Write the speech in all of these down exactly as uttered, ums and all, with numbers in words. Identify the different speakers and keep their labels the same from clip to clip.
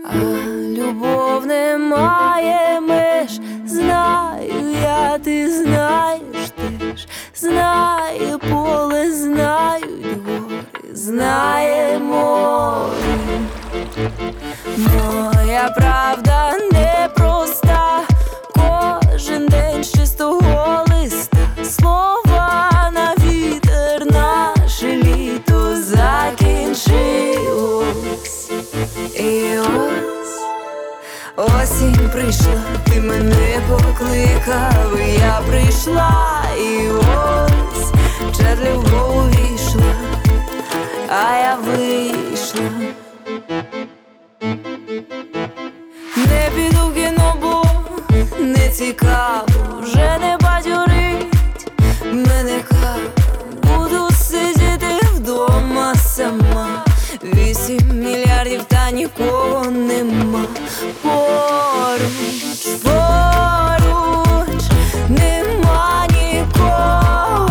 Speaker 1: А любов не має меж, знаю я, ти знаєш теж. Знає поле, знають гори, знає море. Моя правда непроста, кожен день з чистого листа. Слова на вітер, наше літо закінчилось. І ось осінь прийшла, ти мене покликав, і я прийшла. І ось Чарлі вгору війшла, а я вийшла. Не піду в кіно, бо не цікаво, вже не бадьорить мене кава. Буду сидіти вдома сама, вісім мільярдів та нікого нема. Поруч, поруч нема нікого.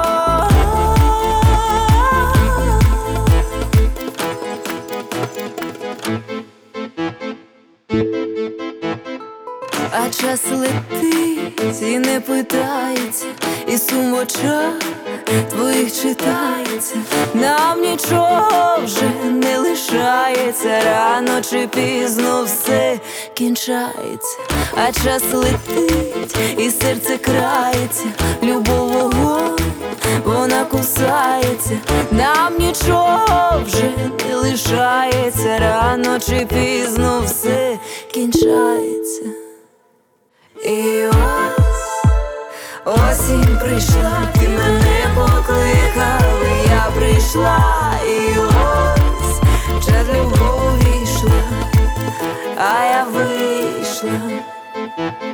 Speaker 1: А час летить і не питається, і сум в очах твоїх читається. Нам нічого вже не лишається, рано чи пізно все кінчається. А час летить і серце крається, любов вогонь, вона кусається. Нам нічого вже не лишається, рано чи пізно все кінчається. І ось осінь прийшла, ти мене покликав, і я прийшла. І ось Чарлі вгору війшла, а я вийшла.